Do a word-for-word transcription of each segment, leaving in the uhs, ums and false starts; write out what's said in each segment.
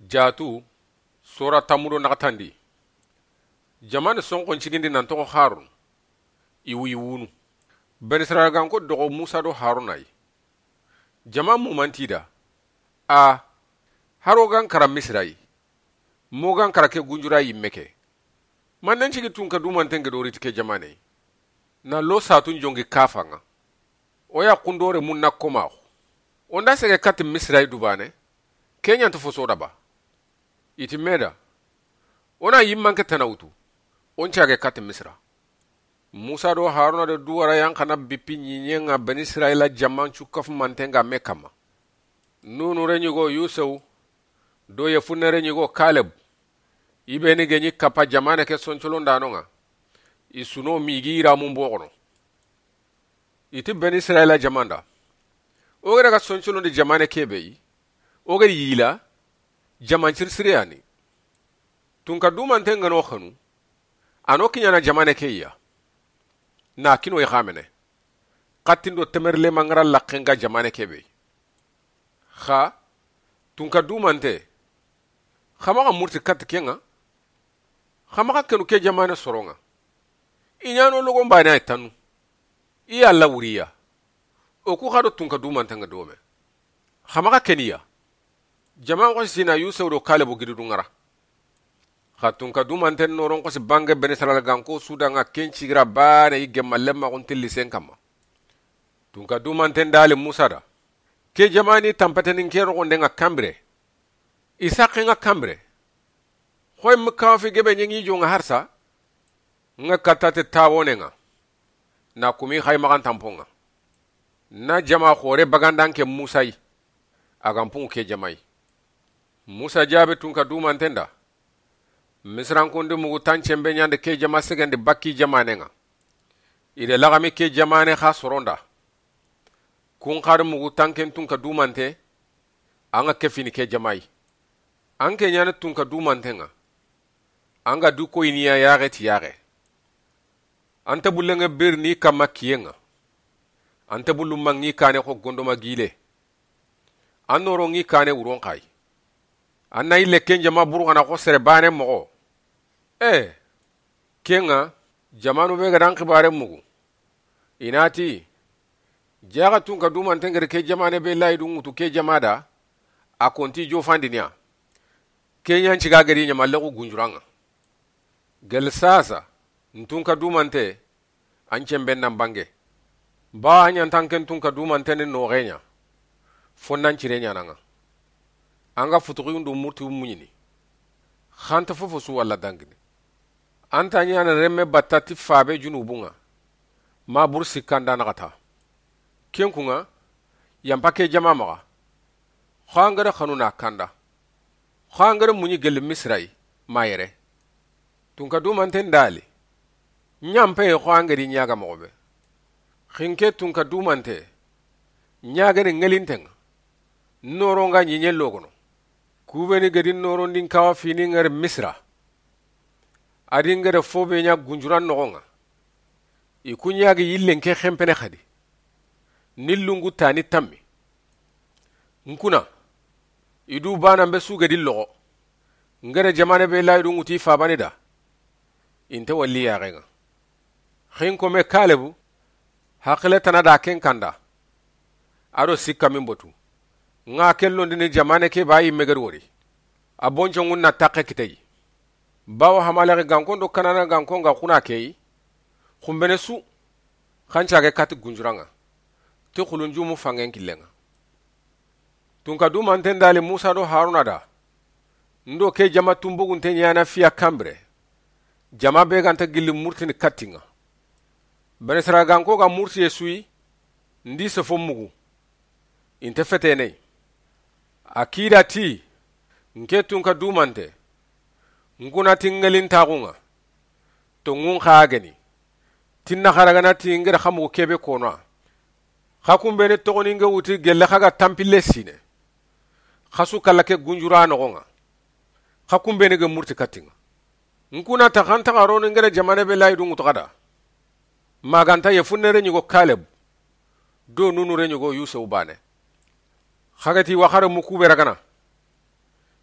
Jatu sora tamudo nakatandi jamane sonkon chigindi nan togo Harun iwu iwunu ben Israel ganko dogo Musa do Harunai jama mu mantida a harogan kara Misrai mogan kara ke gunjura yimmeke mannen chigi tunka dumantenge do ritike jamane na lo satun jongi kafanga oya kundore munna koma onda sege kat Misrai dubane Kenya to fosoda ba iti meda ona yimmanke tanawutu on chage kat Misra Musa do Haruna de duwara yankana bipi nyinyenga ben Israila jaman chukaf mantenga mekama nunu renyigo Yusuf do ye funne renyigo Caleb ibeni genyi kapa jamane ke soncholo ndanonga isuno migira mumbogono iti ben Israila jamanda ogere ka soncholo de jamane kebe ogere yila jaman chirsiriyani tunka dumantenga no khanu ano kinyana jamane keya na kino e xamene qattindo temerle mangara laqenga jamane kebe kha tunka dumante khama ga murti kat kenga khama ga kenu ke jamane soronga inyano logo mbana tanu i alla wuriya o ku khado tunka dumante nga dome khama ga keniya jaman ko sina Yusuf do Caleb gidu ngara khatun ka dumanten noron ko si bange benesral ganko sudanga kenci gra bare i gemalle ma on tilli sen kama tun ka dumanten dale Musa da ke jamani tampaten kero ko ndenga kambre isaqe nga kambre khoy mka fi gebe nyi jonga harsa nga katate tawone nga na kumi khay magan tamponga na jama khore bagandanke Musa yi agampun ke jamai Musa jabe tun ka dumanten da Misran kunde mugu tanchembe nyande ke jama segende bakki jamane nga ide lagami ke jamane kha soronda kun khar mugu tanken tunka dumante anga kefini ke jamai anke nyane tunka dumante nga anga du ko iniya yare ti yare anta bulenga berni kama kiyenga anta bulu mangi kane ko gondoma gile anoro ngi kane uron kai anna ile kenja maburu kana ko sere bane mo eh kenga jamanu be gadan khibare mugu inati jaga tunka duman tengere ke jamane be laydu ngutu ke jamada a konti jo fandinia kenya nchiga gari nyama lego gunjuranga gel sasa ntunka dumante anchembe nambange ba anya tanken tunka dumante ne no genya fonnan chirenya nanga anga futugu ndu murti munyini khanta fofo su wala dangini anta nyana remme batati fabe junubunga ma bursi kanda nakata kenkunga yampake jama maga khangara khanuna kanda khangara munyi gel Misrai mayere tunka du manten dali nyampe khangari nyaga mobe khinke tunka du mante nyaga ne ngelintenga noronga nyinye logono kubeni gedin noron din kawa fini ngar Misra adin gada fobe nya gunjuran nogonga ikunya gi yillen ke khempene khadi nillungu tani tammi nkuna idu bana mbe su gedin logo ngara jamane be laydu nguti fabani da inte walli ya genga khin ko me Kalebu hakle tanada ken kanda aro sikka min botu nga kello ndini jamane ke bayi megar wori abonjo ngunna takke kitay bawo hamala ganko do kanana ganko nga kuna kei khumbene su khancha ge kat gunjuranga te khulunju mu fangen kilenga tunka du manten dale Musa do Haruna da ndo ke jama tumbugun te nyana fiya kambre jama be ganta gilli murtini kattinga benesra ganko ga murti yesui ndi se fomugu inte fetene akida ti nke tunka dumante nguna tingalin tagunga to ngun khageni tinna kharagana ti ngere khamu kebe kona khakumbe ne togoni nge wuti gelle khaga tampile sine khasu kalake gunjura no gonga khakumbe ne ge murti katinga nguna ta khanta garono ngere jamane be laydu ngutu kada maganta ye funnere nyugo Caleb do nunu re nyugo Yusuf bane khagati wakhara mukube ragana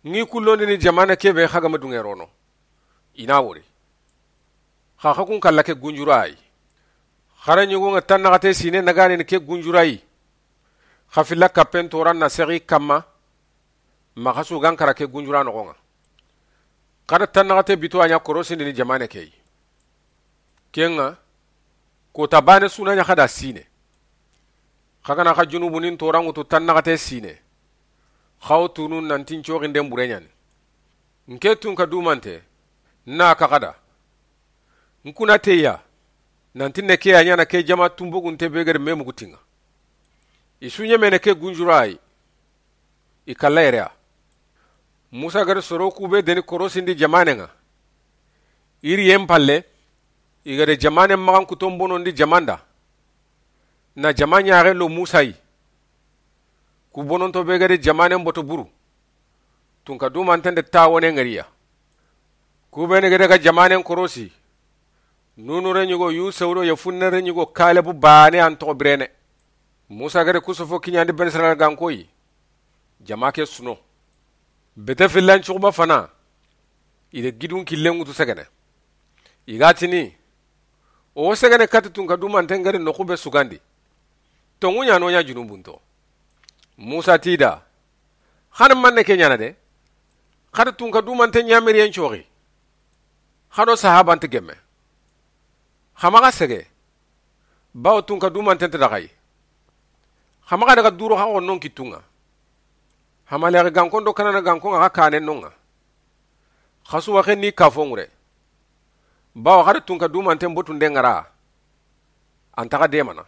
ngi kullondi ni jamana kebe haga madungerono ina wori kha kun kala ke gunjurai khara nyugo nga tan nagate sine nagani ni ke gunjurai khafilla kapen toran na seri kama ma khasu gan kara ke gunjura no nga kada tan nagate bitu anya korosi ni jamana kei kenga ko tabane sunanya khada sine khaga na kha junubunin toran utu tan nagate sine khawtunu nantin chogi ndem burenyan nke tun ka dumante na kakada nkuna teya nantin ne ke anya na ke jama tumbugun te beger memu gutinga isunye mene ke gunjurai ikalaira musa gar soro kube deni korosindi jamane nga iri yempalle igare jamane magan kutombono ndi jamanda na jamanya agelo musai ku bononto be gade jamane mboto buru tun ka duma antende tawone ngariya ku be ne gade ga jamane korosi nunu renyugo yu sawro ya funna renyugo kale bu baane anto brene musa gade kusufo kinyandi ben sara gankoyi jamake suno bete filan chuba fana ide gidun killengu tu segene igatini o segene katu tun ka duma antengare no kube sugandi tongunya no nya junubunto musa tida xana manne ke nyana de xada tun ka dumante nyamiri en chori xado sahaba ante gemme xamaga sege bawo tun ka dumante ta dagay xamaga daga duro ha onnon kitunga xamale ga gankondo kanana gankonga ha kane nonga xasu waxe ni kafongure bawo xada tun ka dumante mbotu ndengara antaka demana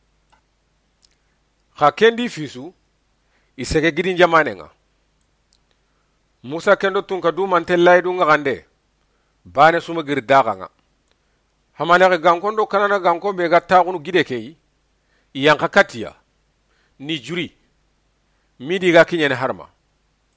xa kendi fisu isege gidin jamane nga musa kendo tun ka du mante laydu nga gande bane suma gir daga nga hamale gankondo kanana ganko be ga taagunu gide kei yanka katiya ni juri midi ga kinyene harma